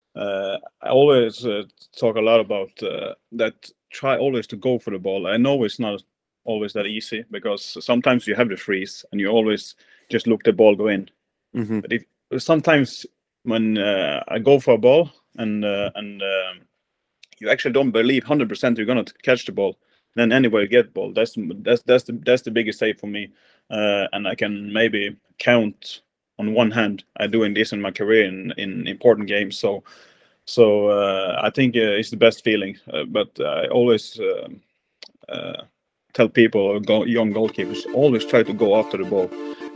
I always talk a lot about that. Try always to go for the ball. I know it's not always that easy because sometimes you have the freeze and you always just look the ball go in. Hmm. But if sometimes when I go for a ball and you actually don't believe 100% you're gonna catch the ball, then anyway you get ball. That's the biggest save for me, and I can maybe count on one hand. I'm doing this in my career in important games, so I think it's the best feeling. But I always uh, tell people, young goalkeepers, always try to go after the ball.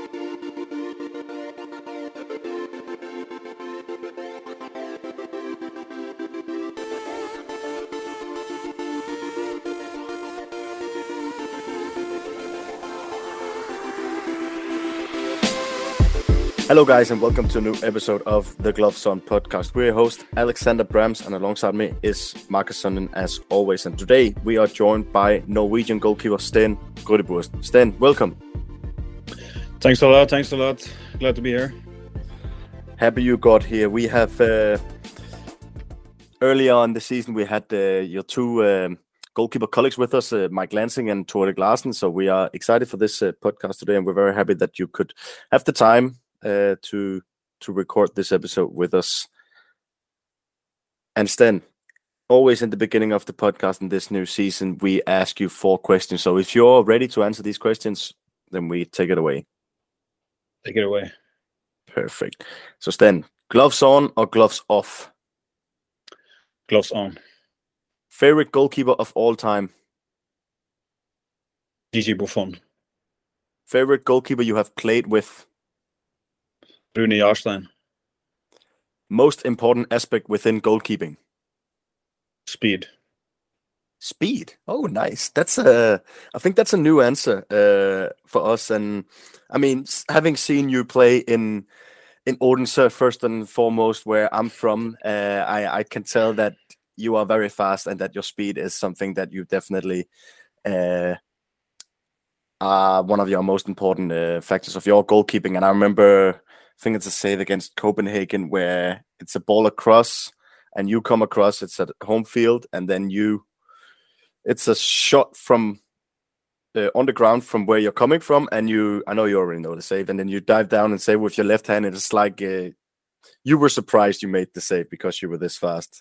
Hello, guys, and welcome to a new episode of the Gloves On podcast. We're your host, Alexander Brams, and alongside me is Marcus Sonnen, as always. And today we are joined by Norwegian goalkeeper Sten Grødeburst. Sten, welcome. Thanks a lot. Glad to be here. Happy you got here. We have earlier on the season we had your two goalkeeper colleagues with us, Mike Lansing and Tore Larsen. So we are excited for this podcast today, and we're very happy that you could have the time to record this episode with us. And Sten, always in the beginning of the podcast in this new season, we ask you 4 questions. So if you're ready to answer these questions, then we take it away. Take it away. Perfect. So Sten, gloves on or gloves off? Gloves on. Favorite goalkeeper of all time? Gigi Buffon. Favorite goalkeeper you have played with? Rune Jarstein. Most important aspect within goalkeeping? Speed. Speed. Oh, nice. I think that's a new answer for us. And I mean, having seen you play in Odense first and foremost, where I'm from, I can tell that you are very fast and that your speed is something that you definitely are one of your most important factors of your goalkeeping. And I remember, I think it's a save against Copenhagen where it's a ball across and you come across, it's at home field, and then it's a shot from on the ground from where you're coming from, and I know you already know the save, and then you dive down and save with your left hand, and it's like you were surprised you made the save because you were this fast.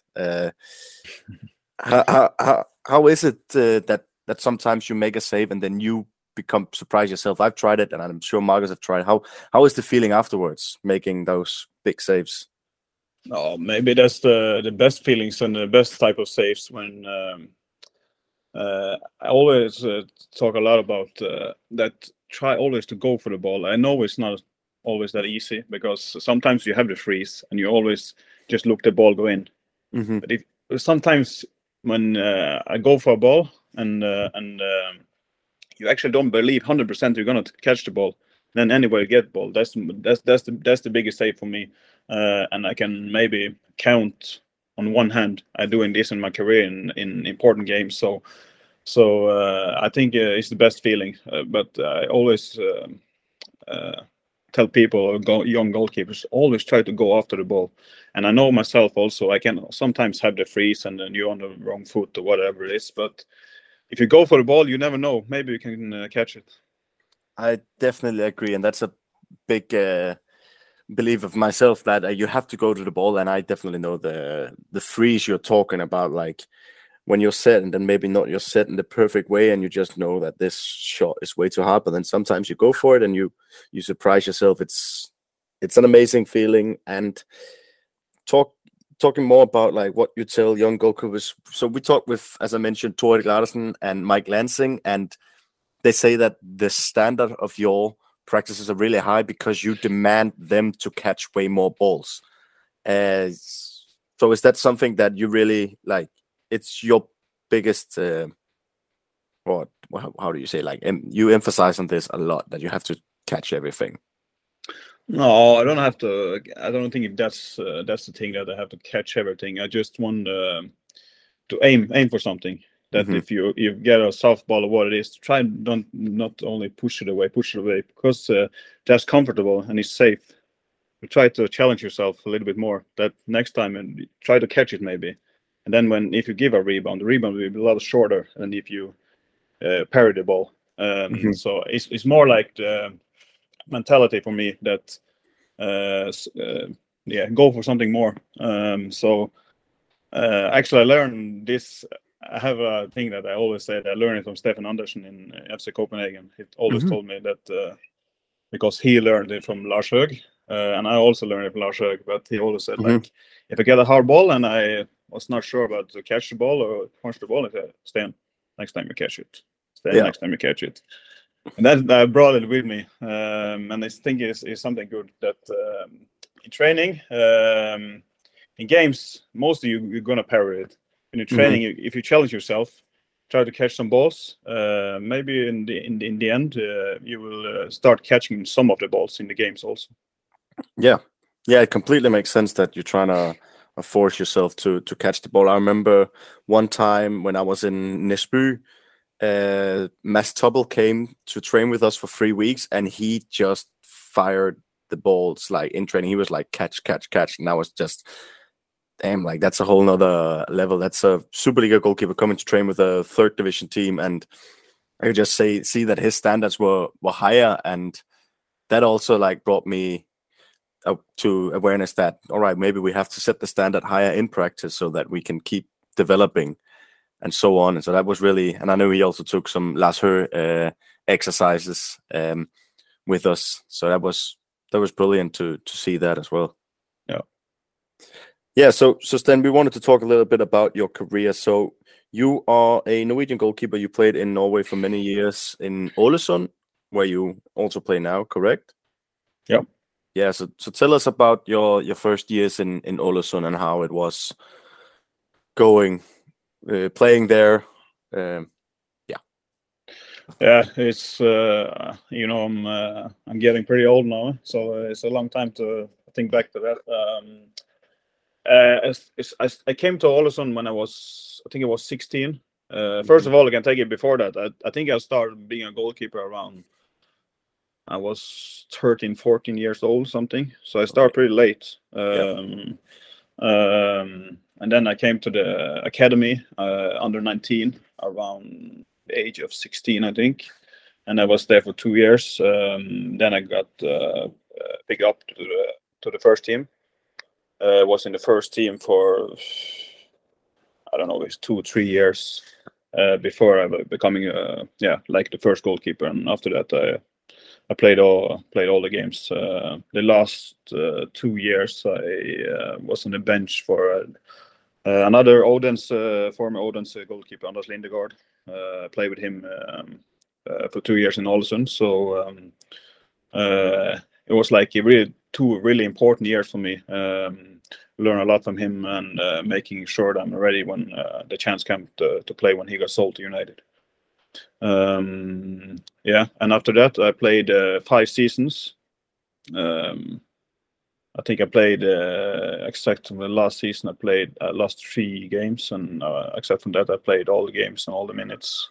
How is it that sometimes you make a save and then you become surprised yourself? I've tried it, and I'm sure Marcus have tried. How is the feeling afterwards, making those big saves? Oh, maybe that's the best feelings and the best type of saves when I always talk a lot about that. Try always to go for the ball. I know it's not always that easy because sometimes you have the freeze and you always just look the ball go in. Mm-hmm. But if sometimes when I go for a ball and you actually don't believe 100% you're gonna catch the ball, then anyway you get ball. That's the biggest save for me, and I can maybe count on one hand. I'm doing this in my career in important games, so I think it's the best feeling. But I always tell people, young goalkeepers, always try to go after the ball. And I know myself also, I can sometimes have the freeze and then you're on the wrong foot or whatever it is. But if you go for the ball, you never know. Maybe you can catch it. I definitely agree, and that's a big belief of myself that you have to go to the ball. And I definitely know the freeze you're talking about, like when you're set and then maybe not you're set in the perfect way, and you just know that this shot is way too hard. But then sometimes you go for it and you surprise yourself. It's an amazing feeling. And talking more about like what you tell young goalkeepers. So we talked with, as I mentioned, Tore Larsen and Mike Lansing, and they say that the standard of your practices are really high because you demand them to catch way more balls. So is that something that you really like? It's your biggest, or how do you say, like, you emphasize on this a lot, that you have to catch everything. No, I don't have to. I don't think that's the thing that I have to catch everything. I just want to aim for something. That Mm-hmm. if you get a softball or what it is, try not only push it away because that's comfortable and it's safe. you try to challenge yourself a little bit more. That next time and try to catch it maybe, and then if you give a rebound, the rebound will be a lot shorter than if you parry the ball. So it's more like the mentality for me that go for something more. Actually, I learned this. I have a thing that I always say that I learned it from Stefan Andersen in FC Copenhagen. He always told me that because he learned it from Lars Høeg, and I also learned it from Lars Høeg. But he always said like, if I get a hard ball and I was not sure about to catch the ball or punch the ball, I said, stand next time you catch it. Stand next time you catch it. And that I brought it with me, and I think is something good that in training, in games, mostly you're gonna parry it. In training, if you challenge yourself, try to catch some balls. Maybe in the end, you will start catching some of the balls in the games also. Yeah, it completely makes sense that you're trying to force yourself to catch the ball. I remember one time when I was in Nesby, Mads Toppel came to train with us for 3 weeks, and he just fired the balls like in training. He was like catch, and I was just, damn, like that's a whole nother level. That's a Superliga goalkeeper coming to train with a third division team, and I could just see that his standards were higher, and that also like brought me to awareness that, all right, maybe we have to set the standard higher in practice so that we can keep developing and so on. And so that was really, and I know he also took some Lars Høeg exercises with us. So that was brilliant to see that as well. Yeah. So Sten, we wanted to talk a little bit about your career. So you are a Norwegian goalkeeper. You played in Norway for many years in Ålesund, where you also play now, correct? Yeah. Yeah. So tell us about your first years in Ålesund and how it was going. Playing there, it's I'm getting pretty old now, so it's a long time to think back to that. I came to Ålesund when I think it was 16. First of all, I can take it before that. I think I started being a goalkeeper around, I was 13, 14 years old, something. So I started pretty late. And then I came to the academy under 19 around the age of 16, I think, and I was there for 2 years. Then I got picked up to the first team. Was in the first team for, I don't know, it's 2 or 3 years before I was becoming like the first goalkeeper. And after that, I played all the games. The last 2 years, I was on the bench for another former Odense goalkeeper, Anders Lindegaard. I played with him for 2 years in Ålesund. So it was like 2 really important years for me. Learn a lot from him and making sure that I'm ready when the chance came to play when he got sold to United. And after that I played 5 seasons. I think I played except from the last season I played last 3 games, and except from that I played all the games and all the minutes.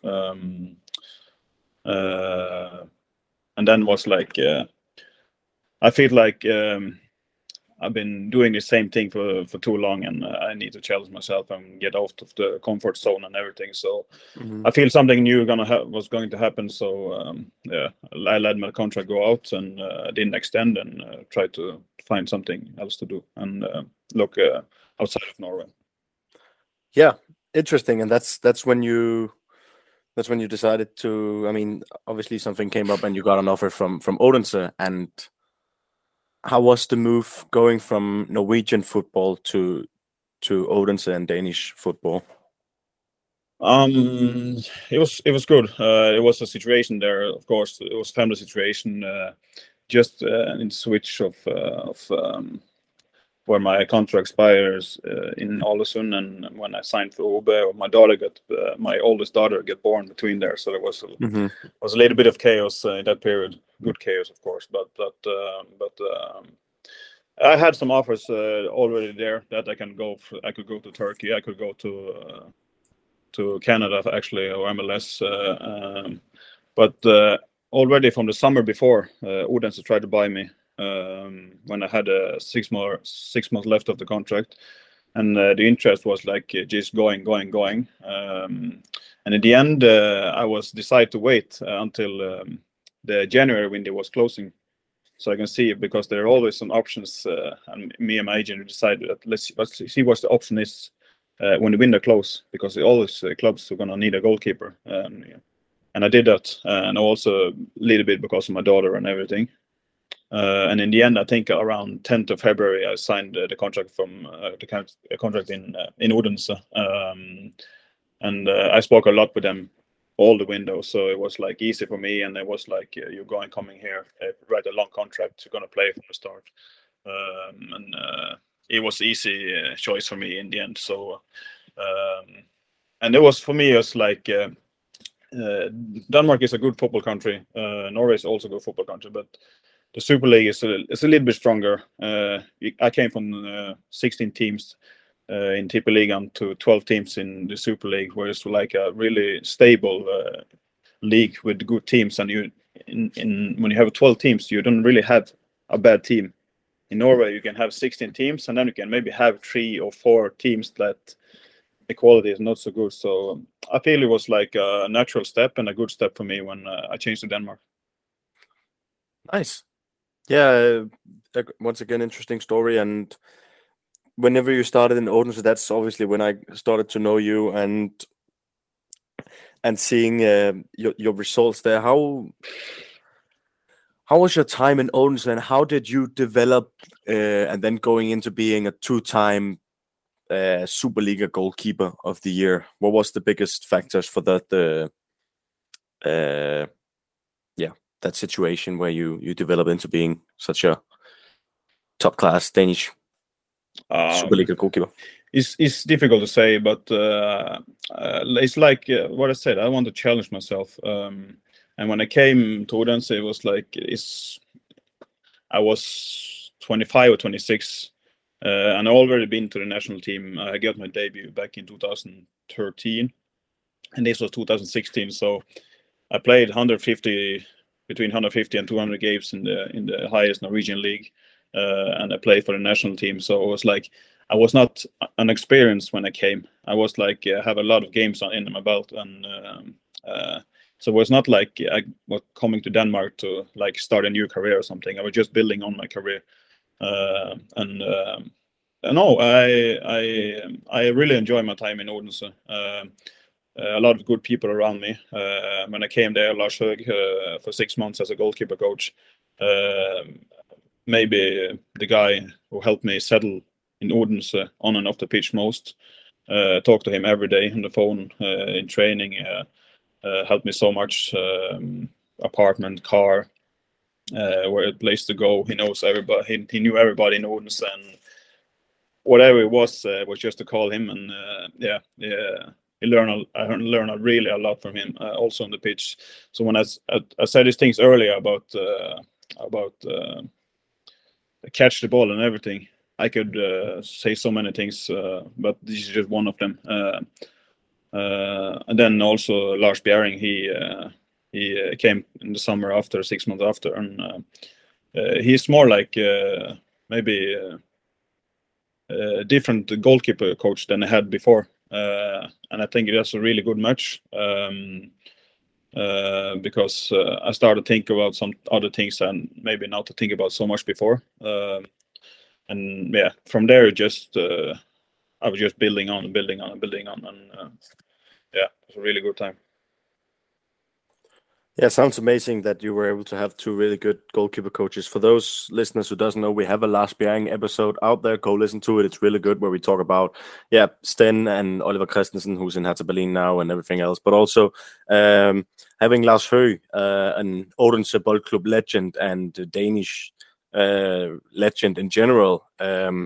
And then was like I feel like I've been doing the same thing for too long, and I need to challenge myself and get out of the comfort zone and everything. So I feel something new was going to happen. So I let my contract go out and didn't extend, and tried to find something else to do and look outside of Norway. Yeah, interesting. And that's when you decided to. I mean, obviously something came up and you got an offer from Odense. And how was the move going from Norwegian football to Odense and Danish football? It was good. It was a situation there. Of course, it was a family situation. Just in switch of where my contract expires in Ålesund, and when I signed for OB, my oldest daughter got born between there. So there was a little bit of chaos in that period. Good chaos, of course, but I had some offers already there that I could go to Turkey. I could go to Canada actually, or MLS. But already from the summer before, Odense tried to buy me when I had 6 months left of the contract, and the interest was like just going. And in the end, I was decided to wait until the January window was closing, so I can see, because there are always some options. And me and my agent decided that let's see what the option is when the window close, because always clubs are gonna need a goalkeeper. Yeah. And I did that, and also a little bit because of my daughter and everything. And in the end, I think around 10th of February, I signed the contract from the contract in Odense. And I spoke a lot with them all the windows, so it was like easy for me. And it was like, you're coming here, write a long contract, you're gonna play from the start. And it was easy choice for me in the end. So and it was, for me, it's like Denmark is a good football country. Norway is also a good football country, but the Super League is a little bit stronger. I came from 16 teams in Tippeligaen to 12 teams in the Super League, where it's like a really stable league with good teams. And when you have 12 teams, you don't really have a bad team. In Norway, you can have 16 teams, and then you can maybe have 3 or 4 teams that the quality is not so good. So I feel it was like a natural step and a good step for me when I changed to Denmark. Nice. Yeah, once again, interesting story. And whenever you started in Odense, that's obviously when I started to know you and seeing your results there. How was your time in Odense, and how did you develop and then going into being a 2-time Superliga goalkeeper of the year? What was the biggest factors for that? That situation where you develop into being such a top class Danish Superliga goalkeeper? It's difficult to say, but it's like what I said. I want to challenge myself. And when I came to Odense, it was like I was 25 or 26, and I already been to the national team. I got my debut back in 2013, and this was 2016. So I played between 150 and 200 games in the highest Norwegian league, and I played for the national team. So it was like I was not unexperienced when I came. I was like have a lot of games in my belt, and so it was not like I was coming to Denmark to like start a new career or something. I was just building on my career, no, I really enjoy my time in Odense. A lot of good people around me. When I came there, Lars Høeg, for 6 months as a goalkeeper coach, maybe the guy who helped me settle in Odense on and off the pitch most. Talk to him every day on the phone, in training. Helped me so much. Apartment, car, where a place to go. He knows everybody. He knew everybody in Odense, and whatever it was just to call him. And I learned really a lot from him, also on the pitch. So when I said these things earlier about catch the ball and everything, I could say so many things, but this is just one of them. And then also Lars Bjerring, he came in the summer after, 6 months after, and he's more like maybe a different goalkeeper coach than I had before. And I think that's a really good match, because I started to think about some other things and maybe not to think about so much before. And yeah, from there, I was just building on, and yeah, it was a really good time. Yeah, sounds amazing that you were able to have 2 really good goalkeeper coaches. For those listeners who doesn't know, we have a Lars Bjerring episode out there. Go listen to it. It's really good, where we talk about, Sten and Oliver Christensen, who's in Hertha Berlin now, and everything else. But also having Lars Høeg, an Odense Boldklub legend and a Danish legend in general. I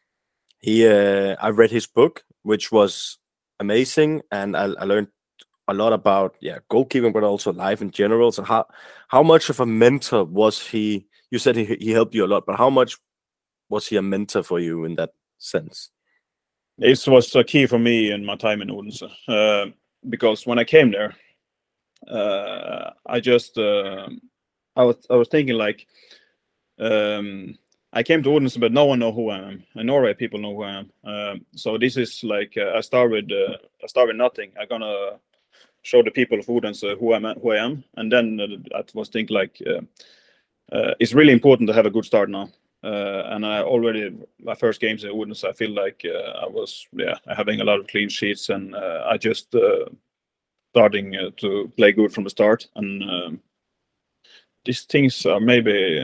read his book, which was amazing, and I learned a lot about goalkeeping, but also life in general. So how much of a mentor was he? You said he helped you a lot, but how much was he a mentor for you in that sense? It was a key for me in my time in Odense, because when I came there, I was thinking like, I came to Odense, but no one know who I am. In Norway, people know who I am. So this is like I start with nothing. I'm gonna show the people of Odense who I am, and then I was think like it's really important to have a good start now. And I already my first games at Odense, I feel like I was having a lot of clean sheets, and I just starting to play good from the start. And these things are maybe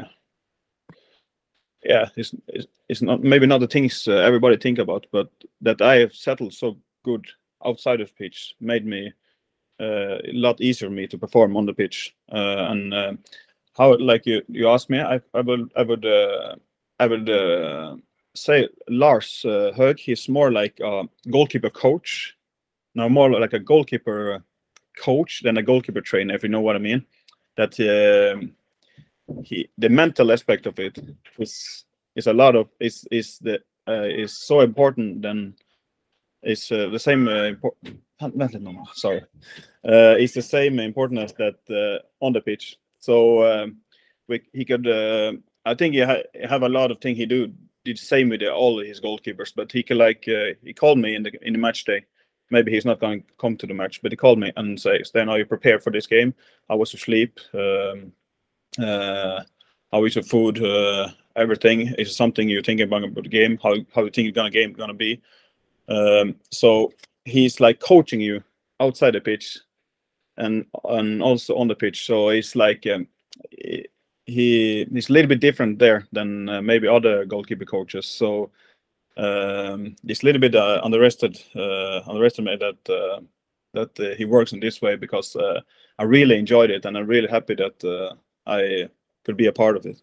it's not maybe not the things everybody think about, but that I have settled so good outside of pitch made me a lot easier for me to perform on the pitch. And how, like you asked me, I would say Lars Høeg, he's more like a goalkeeper coach, now more like a goalkeeper coach than a goalkeeper trainer, if you know what I mean. That the mental aspect of it is a lot of is so important. Then it's the same it's the same important as that on the pitch. So he could I think he have a lot of things he did the same with all his goalkeepers, but he could he called me in the match day. Maybe he's not going to come to the match, but he called me and say, "Sten, are you prepared for this game? How was your sleep? How is your food? Everything is something you're thinking about the game. How you think the game gonna be?" So he's like coaching you outside the pitch and also on the pitch. So it's like he's a little bit different there than maybe other goalkeeper coaches. So it's a little bit underestimated that he works in this way, because I really enjoyed it, and I'm really happy that I could be a part of it.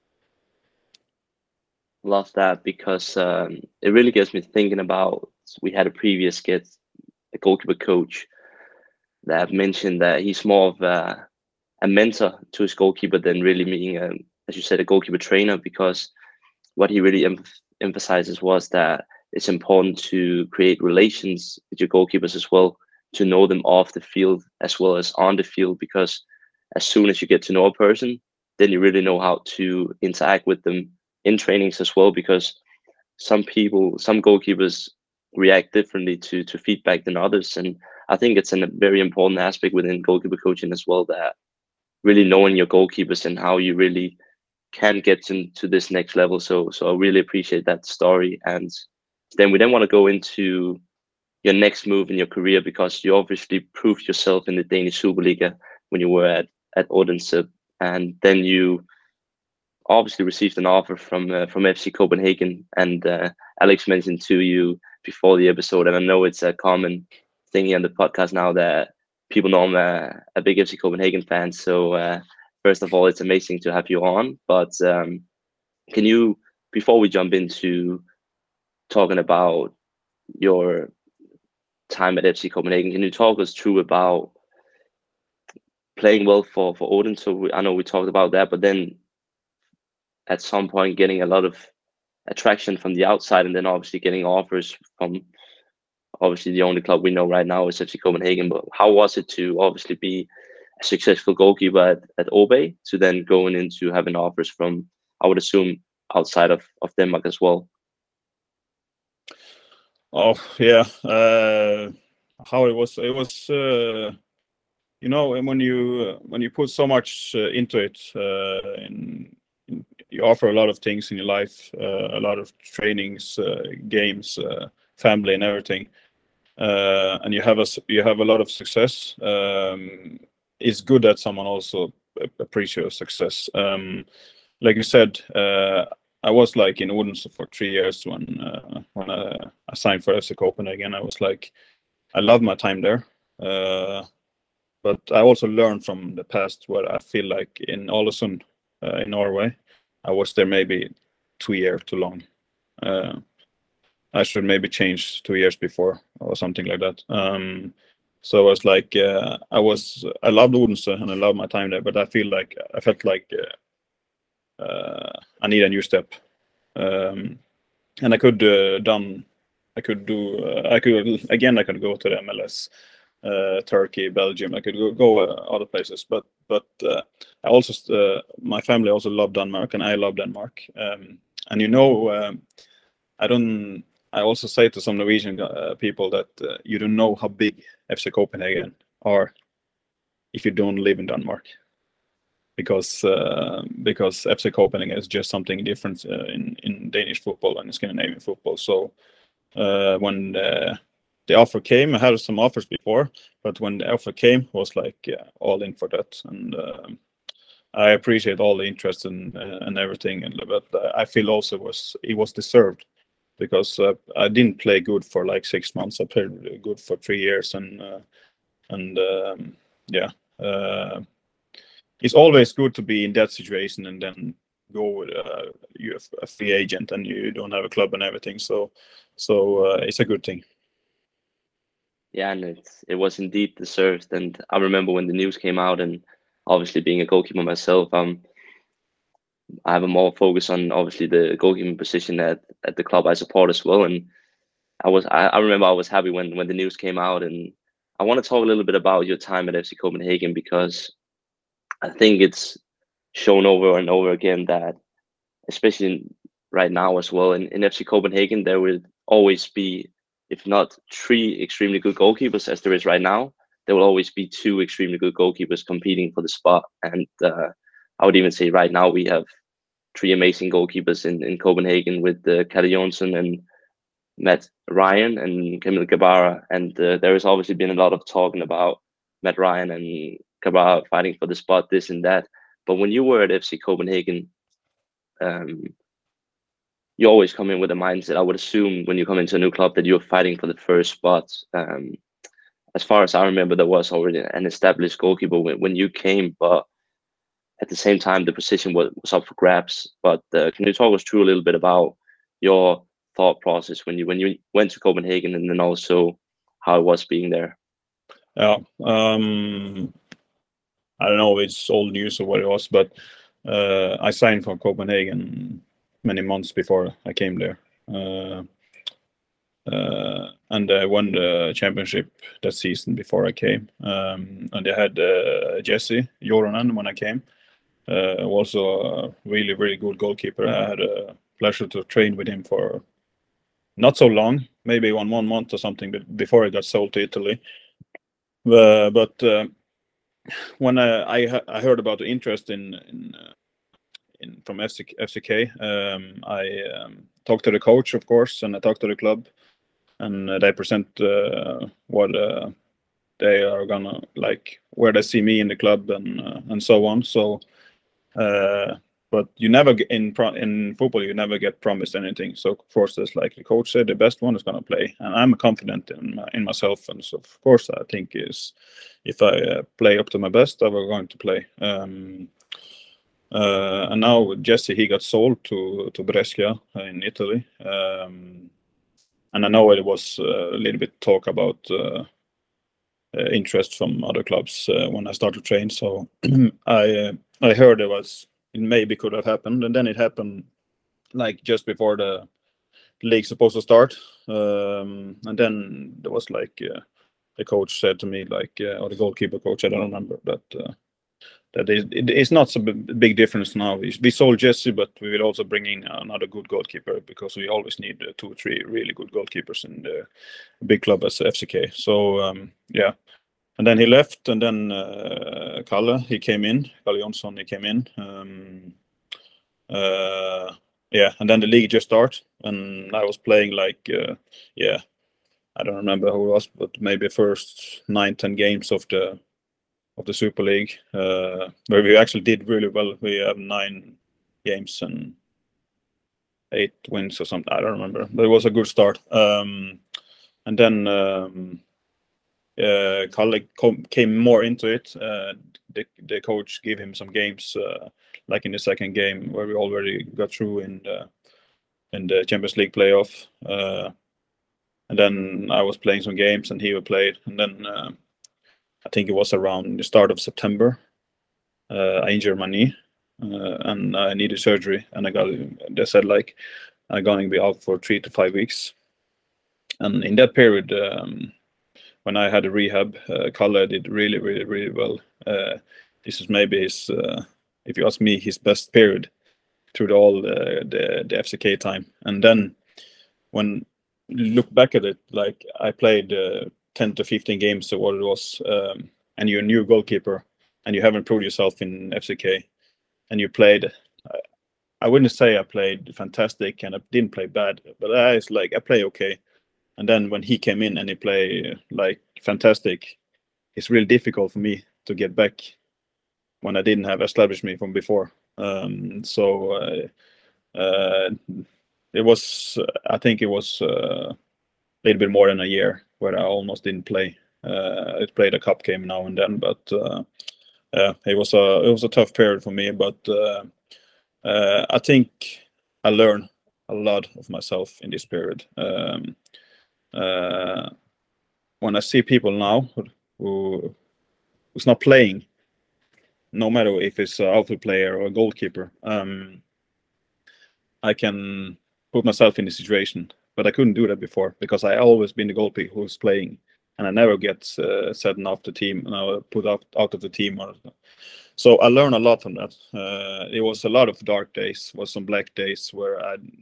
Love that, because it really gets me thinking about, we had a previous guest, a goalkeeper coach, that mentioned that he's more of a mentor to his goalkeeper than really being, as you said, a goalkeeper trainer, because what he really emphasizes was that it's important to create relations with your goalkeepers as well, to know them off the field as well as on the field, because as soon as you get to know a person, then you really know how to interact with them in trainings as well, because some goalkeepers react differently to feedback than others. And I think it's a very important aspect within goalkeeper coaching as well, that really knowing your goalkeepers and how you really can get to this next level. So I really appreciate that story. And then we want to go into your next move in your career, because you obviously proved yourself in the Danish Superliga when you were at Odense, and then you obviously received an offer from FC Copenhagen. And Alex mentioned to you before the episode, and I know it's a common thing here on the podcast now that people know I'm a big FC Copenhagen fan. So first of all, it's amazing to have you on. But can you, before we jump into talking about your time at FC Copenhagen, can you talk us through about playing well for Odense? So I know we talked about that, but then at some point getting a lot of attraction from the outside, and then obviously getting offers from obviously the only club we know right now is FC Copenhagen. But how was it to obviously be a successful goalkeeper at OB, to then going into having offers from, I would assume, outside of Denmark as well? Oh yeah, how it was you know, when you put so much into it, you offer a lot of things in your life, a lot of trainings, games, family, and everything, and you have a lot of success. It's good that someone also appreciates success. Like you said, I was like in Odense for 3 years when I signed for FC Copenhagen. I was like, I love my time there, but I also learned from the past, where I feel like in Ålesund in Norway, I was there maybe 2 years too long. I should maybe change 2 years before or something like that. So I was like, I loved Odense and I loved my time there, but I felt like I need a new step, and I could go to the MLS, Turkey, Belgium. I could go other places, but but I also my family also love Denmark, and I love Denmark. And I also say to some Norwegian people that you don't know how big FC Copenhagen are if you don't live in Denmark, because FC Copenhagen is just something different in Danish football and Scandinavian football. So when the offer came, I had some offers before, but when the offer came, I was like all in for that. And I appreciate all the interest and everything, but I feel also it was deserved, because I didn't play good for like 6 months. I played good for 3 years, it's always good to be in that situation and then go with you're a free agent and you don't have a club and everything. So it's a good thing. Yeah, and it was indeed deserved. And I remember when the news came out, and obviously being a goalkeeper myself, I have a more focus on obviously the goalkeeping position at the club I support as well. And I remember I was happy when the news came out. And I want to talk a little bit about your time at FC Copenhagen, because I think it's shown over and over again that, especially right now as well, in FC Copenhagen, there will always be, if not 3 extremely good goalkeepers as there is right now, there will always be 2 extremely good goalkeepers competing for the spot. And I would even say right now we have 3 amazing goalkeepers in Copenhagen with Kalle Jonsson and Matt Ryan and Kamil Gabara. And there has obviously been a lot of talking about Matt Ryan and Gabara fighting for the spot, this and that. But when you were at FC Copenhagen, you always come in with a mindset, I would assume, when you come into a new club, that you're fighting for the first spot. As far as I remember, there was already an established goalkeeper when you came, but at the same time, the position was up for grabs. But can you talk us through a little bit about your thought process when you went to Copenhagen, and then also how it was being there? Yeah, I don't know if it's old news or what it was, but I signed for Copenhagen many months before I came there. And I won the championship that season before I came. And they had Jesse Joronen when I came. Also a really, really good goalkeeper. I had a pleasure to train with him for not so long, maybe 1 month or something, before I got sold to Italy. But when I heard about the interest from FCK, I talked to the coach, of course, and I talked to the club, and they present what they are gonna like, where they see me in the club, and so on. So, but you never in football, you never get promised anything. So of course, there's like the coach said, the best one is gonna play, and I'm confident in myself. And so of course, I think if I play up to my best, I'm going to play. And now Jesse, he got sold to Brescia in Italy. And I know it was a little bit talk about interest from other clubs when I started to train. So I heard it maybe could have happened, and then it happened like just before the league supposed to start. And then there was like the coach said to me, like, or the goalkeeper coach, I don't remember, that it's not so big difference now. We sold Jesse, but we will also bring in another good goalkeeper, because we always need 2 or 3 really good goalkeepers in the big club as FCK. So yeah, and then he left, and then Kalle Jonsson, he came in. Yeah, and then the league just started, and I was playing like I don't remember who it was, but maybe first 9-10 games of the Super League, where we actually did really well. We have 9 games and 8 wins or something. I don't remember, but it was a good start. And then Kalle came more into it. The coach gave him some games, like in the second game where we already got through in the Champions League playoff. And then I was playing some games and he played. And then I think it was around the start of September, I injured my knee and I needed surgery. And they said like I'm going to be out for 3 to 5 weeks. And in that period, when I had a rehab, Kalle did really, really, really well. this is maybe his, if you ask me, his best period through all the FCK time. And then when you look back at it, like I played 10 to 15 games or what it was, and you're a new goalkeeper and you haven't proved yourself in FCK, and you played, I wouldn't say I played fantastic and I didn't play bad, but I play okay. And then when he came in and he played like fantastic, it's really difficult for me to get back when I didn't have established me from before. It was, I think it was a little bit more than a year where I almost didn't play. I played a cup game now and then, but it was a tough period for me. But I think I learned a lot of myself in this period. When I see people now who's not playing, no matter if it's an outfield player or a goalkeeper, I can put myself in the situation, but I couldn't do that before because I always been the goalkeeper who's playing, and I never get sent off the team and I was put out of the team. So I learned a lot from that. It was a lot of dark days, was some black days where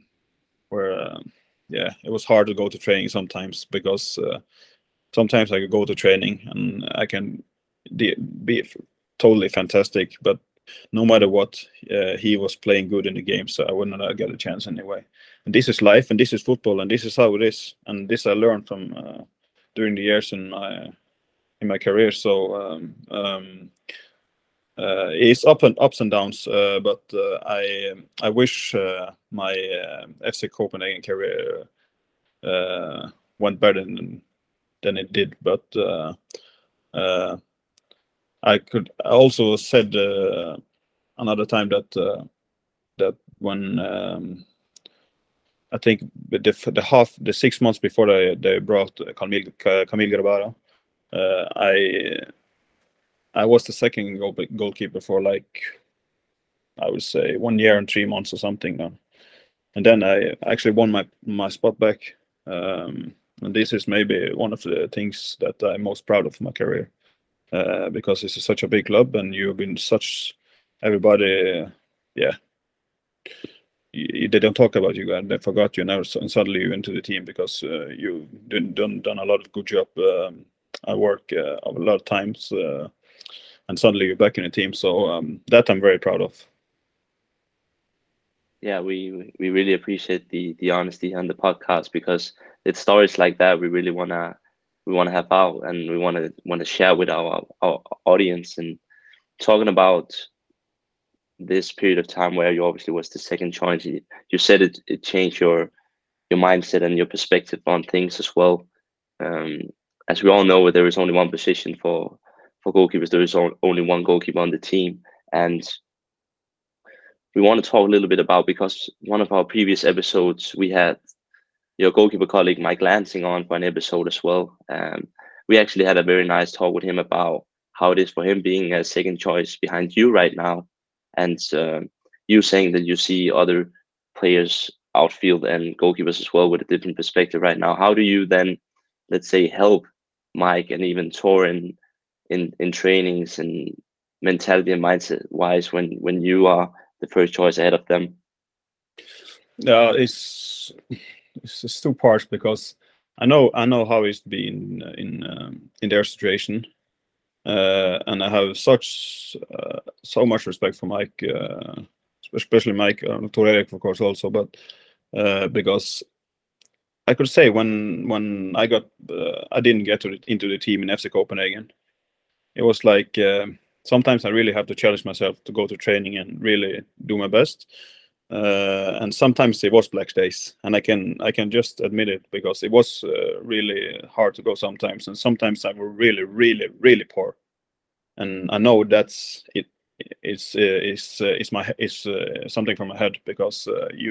it was hard to go to training sometimes because sometimes I could go to training and I can be totally fantastic, but no matter what, he was playing good in the game, so I wouldn't get a chance anyway. And this is life, and this is football, and this is how it is, and this I learned from during the years in my career. So it's ups and downs, but I wish my FC Copenhagen career went better than it did, but I also said another time that when I think the 6 months before they brought Kamil Grabara, I was the second goalkeeper for like, I would say 1 year and 3 months or something now. And then I actually won my spot back. And this is maybe one of the things that I'm most proud of in my career. Because this is such a big club and you've been everybody, they don't talk about you and they forgot you now, and suddenly you're into the team because you've done a lot of good job. I work a lot of times and suddenly you're back in the team. So that I'm very proud of. Yeah, we really appreciate the honesty on the podcast, because it's stories like that we really want to have out, and we want to share with our audience. And talking about this period of time where you obviously was the second choice, you said it changed your mindset and your perspective on things as well. As we all know, there is only one position for goalkeepers. There is only one goalkeeper on the team, and we want to talk a little bit about, because one of our previous episodes we had your goalkeeper colleague Mike Lansing on for an episode as well. We actually had a very nice talk with him about how it is for him being a second choice behind you right now, and you saying that you see other players, outfield and goalkeepers as well, with a different perspective right now. How do you then, let's say, help Mike and even Tor in trainings and mentality and mindset wise when you are the first choice ahead of them? It's two parts, because I know how it's been in their situation, and I have so much respect for Mike, especially Mike, Tor Erik of course also, but because I could say when I didn't get into the team in FC Copenhagen, it was like sometimes I really have to challenge myself to go to training and really do my best. And sometimes it was black days, and I can just admit it, because it was really hard to go sometimes, and sometimes I were really, really, really poor. And I know that's it. It's something from my head, because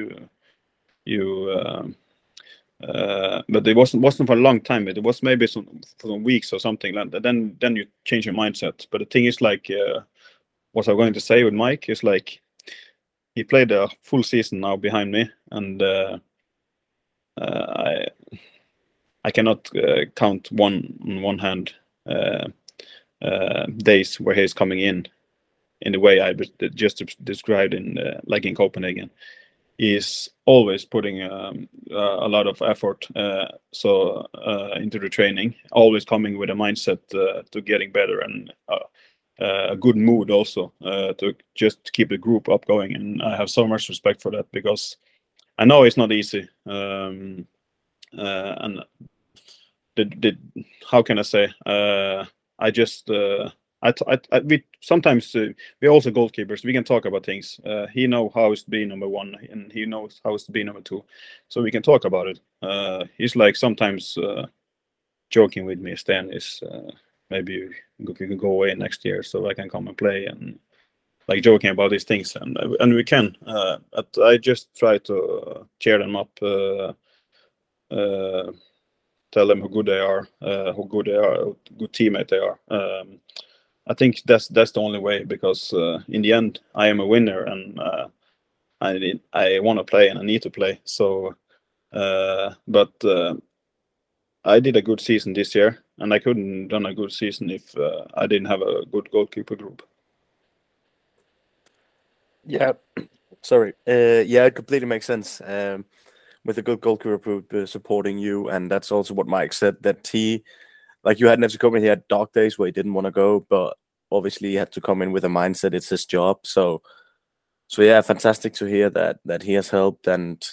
but it wasn't for a long time. It was maybe for some weeks or something like that. Then you change your mindset. But the thing is, like, what I'm going to say with Mike is, like, he played a full season now behind me, and I cannot count on one hand days where he's coming in in the way I just described in like in Copenhagen. He's always putting a lot of effort into the training, always coming with a mindset to getting better and a good mood also to just keep the group up going. And I have so much respect for that, because I know it's not easy. And how can I say? I just we sometimes we're also goalkeepers. We can talk about things. He knows how it's to be number one, and he knows how it's to be number two, so we can talk about it. He's like sometimes joking with me. Stan is maybe you can go away next year so I can come and play, and like joking about these things, and we can. But I just try to cheer them up. Tell them how good they are, how good teammate they are. I think that's the only way, because in the end I am a winner, and I want to play and I need to play. So, but I did a good season this year, and I couldn't done a good season if I didn't have a good goalkeeper group. Yeah, sorry. Yeah, it completely makes sense. With a good goalkeeper group supporting you, and that's also what Mike said, that he, like you had in FC Copenhagen, he had dark days where he didn't want to go, but obviously he had to come in with a mindset, it's his job. So yeah, fantastic to hear that he has helped, and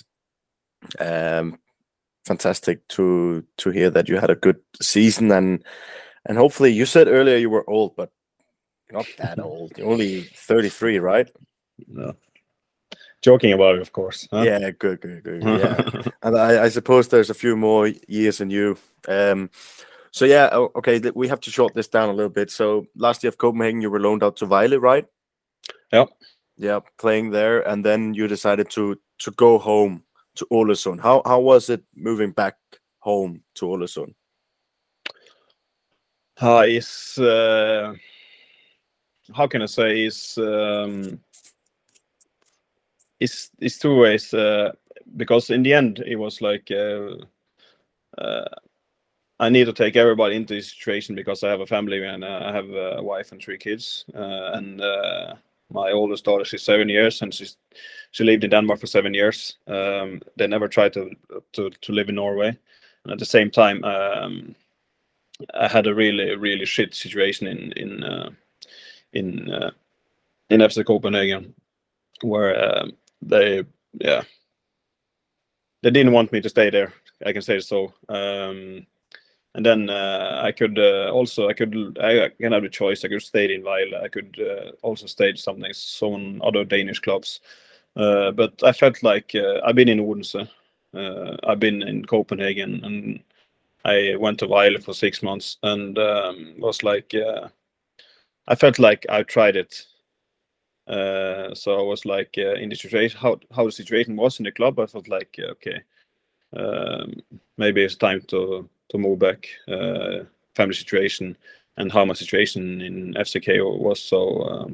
fantastic to hear that you had a good season, and hopefully, you said earlier you were old, but not that old. You're only 33, right? No. Joking about it, of course. Huh? Yeah, good. Yeah, and I suppose there's a few more years in you. So yeah, okay, we have to short this down a little bit. So last year of Copenhagen, you were loaned out to Vejle, right? Yeah. Yeah, playing there, and then you decided to go home to Ålesund. How was it moving back home to Ålesund? It's how can I say? It's two ways, because in the end it was like I need to take everybody into this situation, because I have a family and I have a wife and 3 kids, and my oldest daughter, she's 7 years, and she lived in Denmark for 7 years. They never tried to live in Norway, and at the same time I had a really shit situation in FC Copenhagen, where they didn't want me to stay there. I can say so. And then I can have the choice. I could stay in Vejle. I could also stay some other Danish clubs. But I felt like I've been in Odense, I've been in Copenhagen, and I went to Vejle for 6 months, and was like I felt like I tried it. So I was like in the situation, how the situation was in the club. I felt like okay, maybe it's time to move back. Family situation and how my situation in FCK was. So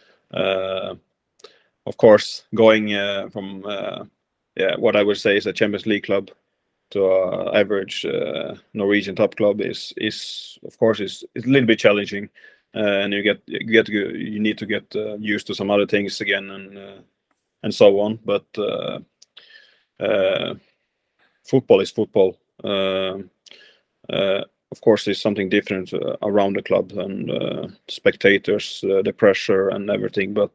of course, going from what I would say is a Champions League club to an average Norwegian top club is of course is a little bit challenging. And you need to get used to some other things again, and so on. But football is football. Of course, there's something different around the club, and spectators, the pressure and everything. But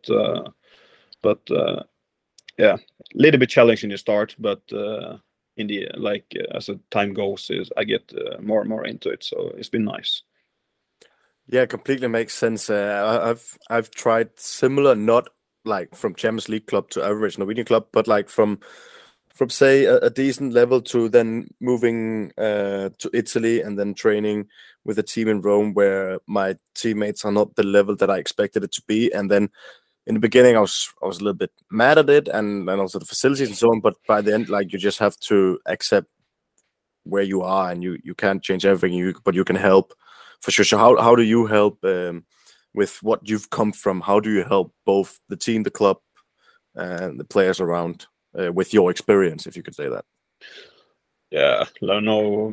yeah, a little bit challenging to start. But in the as the time goes, I get more and more into it. So it's been nice. Yeah, completely makes sense. I've tried similar, not like from Champions League club to average Norwegian club, but like from say a decent level to then moving to Italy and then training with a team in Rome where my teammates are not the level that I expected it to be. And then in the beginning, I was a little bit mad at it, and also the facilities and so on. But by the end, like, you just have to accept where you are, and you can't change everything. But you can help. For sure. So how do you help with what you've come from? How do you help both the team, the club, and the players around with your experience, if you could say that? Yeah, no.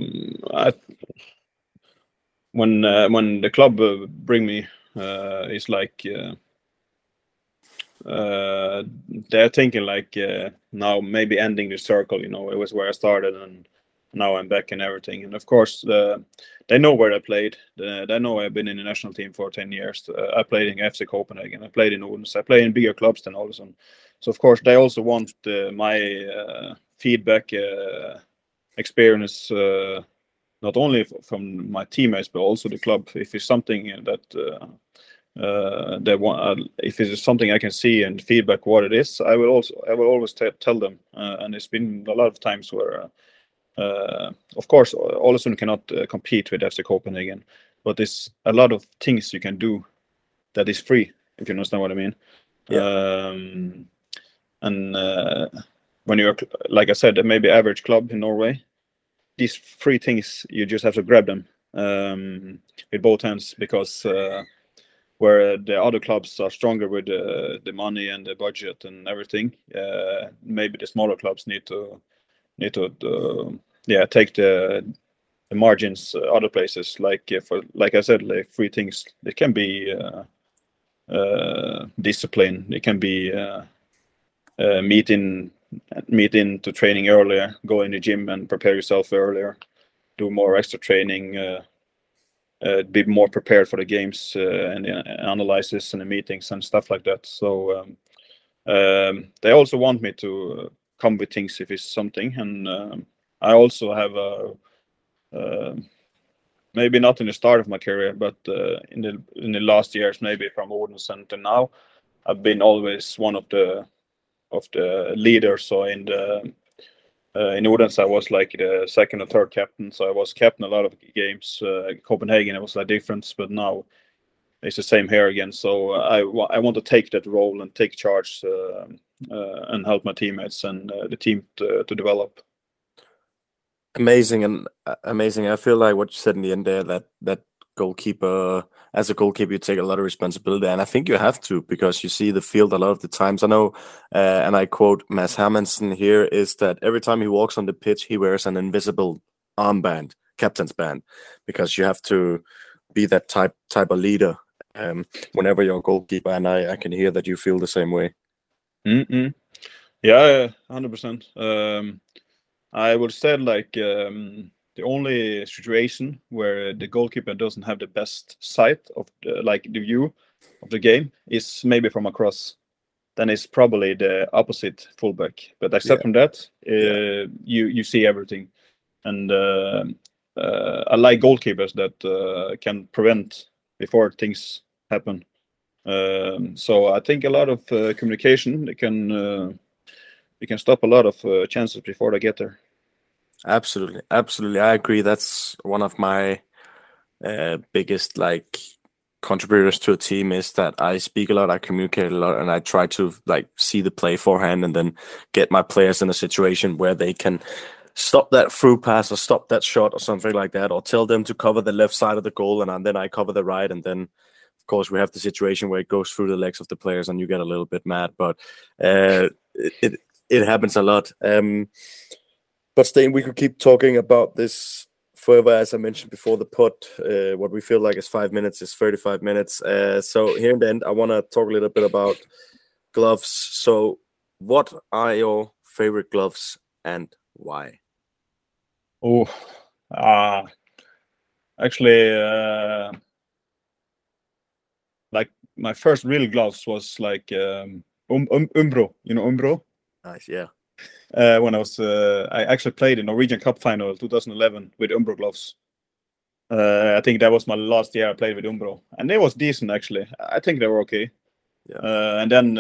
When the club bring me, it's like they're thinking like now maybe ending the circle. You know, it was where I started, and now I'm back and everything. And of course, they know where I played. They know I've been in the national team for 10 years. I played in FC Copenhagen. I played in Odense. I play in bigger clubs than Olesund. So of course, they also want my feedback, experience, not only from my teammates but also the club. If it's something that they want, if it is something I can see and feedback what it is, I will always tell them. And it's been a lot of times where. Of course, Ålesund cannot compete with FC Copenhagen, but there's a lot of things you can do that is free, if you understand what I mean. Yeah. And when you're, like I said, maybe average club in Norway, these free things, you just have to grab them with both hands, because where the other clubs are stronger with the money and the budget and everything, maybe the smaller clubs need to take the margins other places, like like I said, like free things. It can be discipline. It can be meet into training earlier, go in the gym and prepare yourself earlier, do more extra training, be more prepared for the games and the analysis and the meetings and stuff like that. So they also want me to come with things if it's something, and I also have maybe not in the start of my career, but in the last years, maybe from Odense to now, I've been always one of the leaders. So in Odense, I was like the second or third captain. So I was captain a lot of games. Copenhagen, it was like different, but now it's the same here again. So I want to take that role and take charge and help my teammates and the team to develop. Amazing and amazing. I feel like what you said in the end there, that goalkeeper, as a goalkeeper, you take a lot of responsibility, and I think you have to, because you see the field a lot of the times. I know, and I quote Mads Hermansen here, is that every time he walks on the pitch, he wears an invisible armband, captain's band, because you have to be that type of leader whenever you're a goalkeeper, and I can hear that you feel the same way. Yeah, 100%. I would say like the only situation where the goalkeeper doesn't have the best sight of the view of the game is maybe from across. Then it's probably the opposite fullback. But except from that, you see everything. And I like goalkeepers that can prevent before things happen. So I think a lot of communication, they can stop a lot of chances before they get there. Absolutely, I agree. That's one of my biggest contributors to a team, is that I speak a lot, I communicate a lot, and I try to see the play forehand and then get my players in a situation where they can stop that through pass or stop that shot or something like that, or tell them to cover the left side of the goal, and then I cover the right, and then of course we have the situation where it goes through the legs of the players and you get a little bit mad, but it happens a lot. But Steen, we could keep talking about this forever. As I mentioned before the pod, what we feel like is 5 minutes is 35 minutes. So here in the end, I want to talk a little bit about gloves. So what are your favorite gloves and why? Oh, actually, like my first real gloves was like Umbro. You know Umbro? Nice, yeah. When I actually played in Norwegian Cup final 2011 with Umbro gloves. I think that was my last year I played with Umbro, and they was decent actually. I think they were okay. Yeah. And then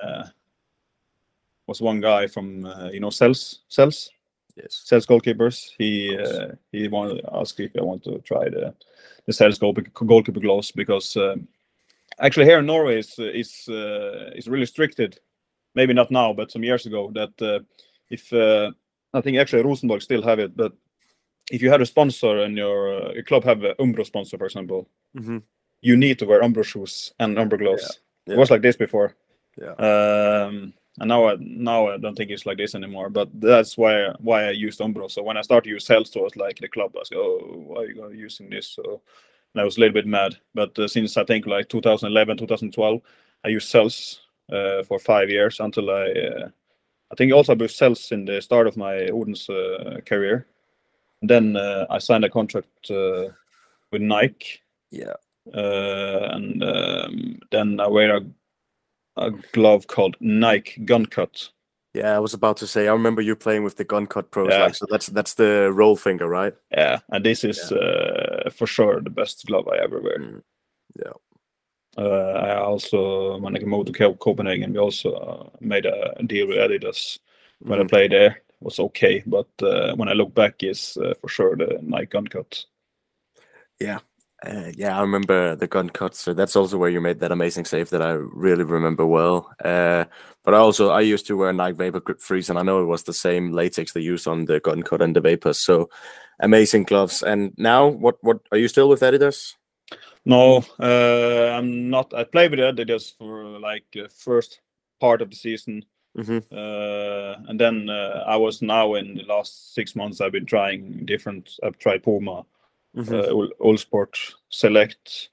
was one guy from Cells. Yes. Cells goalkeepers. He wanted to ask if I want to try the Cells goalkeeper gloves, because actually here in Norway is really stricted. Maybe not now, but some years ago, that if I think actually Rosenborg still have it, but if you have a sponsor and your club have an Umbro sponsor, for example, you need to wear Umbro shoes and Umbro gloves. Yeah. It was like this before. Yeah. And now I don't think it's like this anymore. But that's why I used Umbro. So when I started to use Cells, it was like the club was, oh, why are you using this? So and I was a little bit mad. But since I think like 2011, 2012, I use Cells. for 5 years until I think also I bought cells in the start of my Odense career. And then I signed a contract with Nike. Yeah. And then I wear a glove called Nike Gun Cut. Yeah, I was about to say, I remember you playing with the Gun Cut Pros, Yeah. like, so that's the roll finger, right? Yeah, and this is for sure the best glove I ever wear. Yeah. I also, when I came over to Copenhagen, we also made a deal with Adidas. When I played there, it was okay, but when I look back, is for sure the Nike Gun Cut. Yeah. Yeah, I remember the Gun Cut. So that's also where you made that amazing save that I really remember well. But I used to wear Nike Vapor Grip 3s, and I know it was the same latex they used on the Gun Cut and the Vapors. So amazing gloves. And now, what are you still with Adidas? No, I'm not. I played with Adidas for like first part of the season. And then I was now in the last 6 months, I've been trying different. I've tried Puma, All Sport, Select,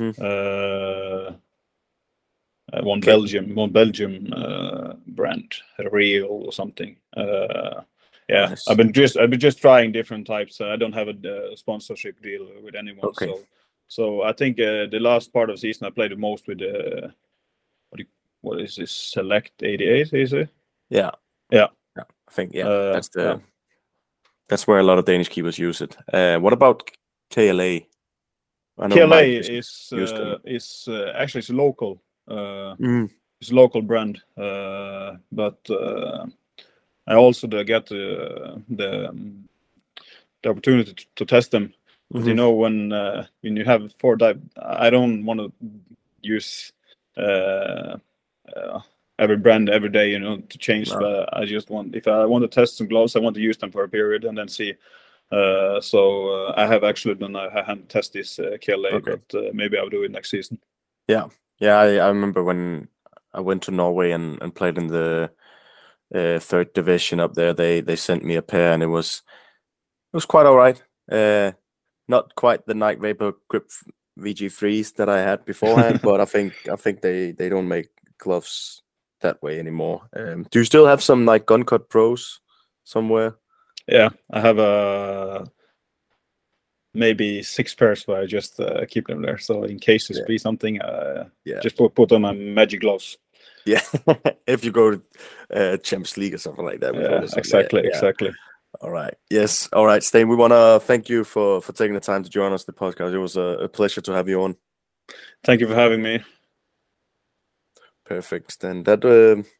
one Belgium brand, Real or something. Nice. I've been just trying different types. I don't have a sponsorship deal with anyone. Okay. So I think the last part of the season I played the most with what is this, Select 88? Is it? Yeah. I think that's where a lot of Danish keepers use it. What about KLA? KLA is actually it's local. It's a local brand, but I also get the opportunity to test them. But you know, when you have 4 dive, I don't want to use every brand every day, to change. No. But I just if I want to test some gloves, I want to use them for a period and then see. So I have actually done. I haven't tested this KLA, but maybe I'll do it next season. Yeah. I remember when I went to Norway and played in the 3rd division up there. They sent me a pair, and it was quite all right. Not quite the Nike Vapor Grip VG3s that I had beforehand, but I think they don't make gloves that way anymore. Do you still have some Nike Gun Cut Pros somewhere? Yeah, I have maybe 6 pairs, where I just keep them there. So in case there's be something, just put on my Magic gloves. Yeah, if you go to Champions League or something like that. Yeah, exactly. All right. Yes. All right, Steen. We want to thank you for taking the time to join us the podcast. It was a pleasure to have you on. Thank you for having me. Perfect. Then that